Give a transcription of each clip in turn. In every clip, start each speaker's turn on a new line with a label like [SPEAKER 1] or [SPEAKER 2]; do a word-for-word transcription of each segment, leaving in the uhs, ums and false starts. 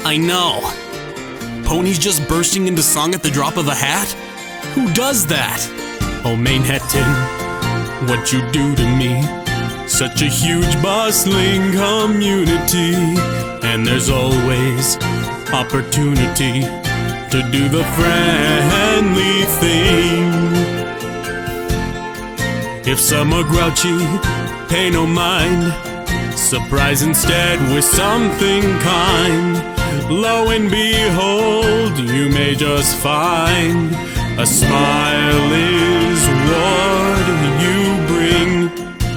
[SPEAKER 1] I know. Ponies just bursting into song at the drop of a hat? Who does that? Oh, Manhattan, what you do to me. Such a huge bustling community, and there's always opportunity to do the friendly thing. If some are grouchy, pay no mind. Surprise instead with something kind. Lo and behold, you may just find a smile is what you bring.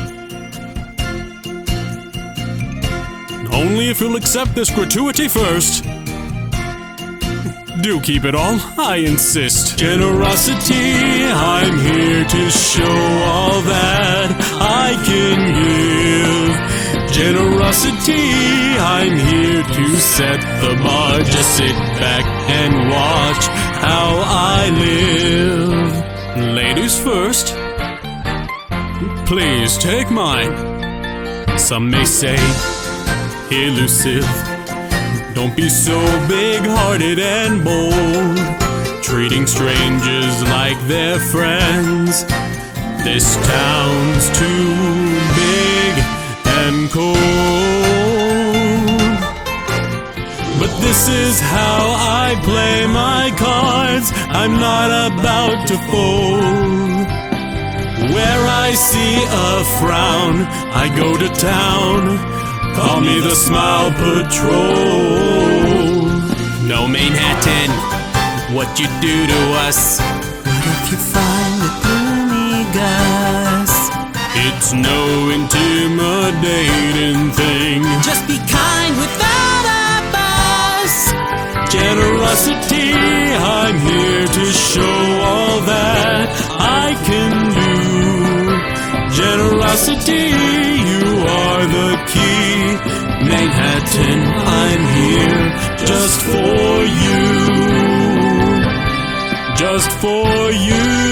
[SPEAKER 1] Only if you'll accept this gratuity first. Do keep it all, I insist. Generosity, I'm here to show all that I can give. Generosity, I'm here to set the bar. Just sit back and watch how I live. Ladies first, please take mine. Some may say elusive. Don't be so big-hearted and bold, treating strangers like they're friends. This town's too big and cold. But this is how I play my cards. I'm not about to fold. Where I see a frown, I go to town. Call me the Smile Patrol. No, Manhattan, what you do to us?
[SPEAKER 2] What if you find the gloomy Gus?
[SPEAKER 1] It's no intimidating thing.
[SPEAKER 2] Just be kind without a fuss.
[SPEAKER 1] Generosity, I'm here to show all that I can do. Generosity, you are the key. Manhattan, I'm here just for you. Just for you.